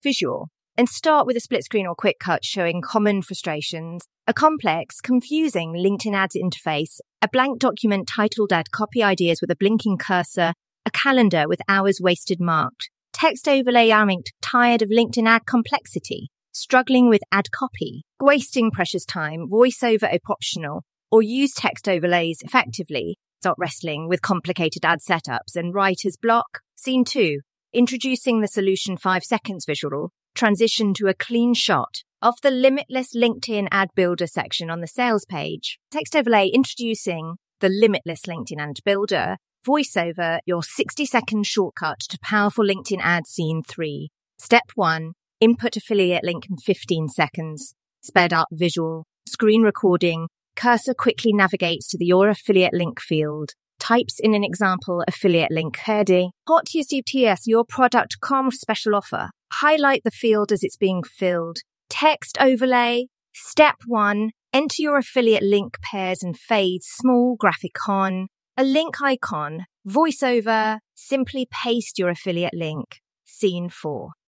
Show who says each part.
Speaker 1: Visual. And start with a split screen or quick cut showing common frustrations, a complex, confusing LinkedIn ads interface, a blank document titled Ad Copy Ideas with a blinking cursor, a calendar with hours wasted marked, text overlay linked, tired of LinkedIn ad complexity, struggling with ad copy, wasting precious time, voiceover optional, or use text overlays effectively, stop wrestling with complicated ad setups and writer's block. Scene 2, introducing the solution 5 seconds visual, transition to a clean shot of the Limitless LinkedIn Ad Builder section on the sales page. Text overlay introducing the Limitless LinkedIn Ad Builder. Voiceover your 60-second shortcut to powerful LinkedIn ad scene 3. Step 1, input affiliate link in 15 seconds. Sped up visual, screen recording, cursor quickly navigates to your affiliate link field. Types in an example affiliate link heading. Hot UCTS, your product.com special offer. Highlight the field as it's being filled. Text overlay. Step 1, enter your affiliate link pairs and fades, small graphic on. A link icon. Voiceover. Simply paste your affiliate link. Scene 4.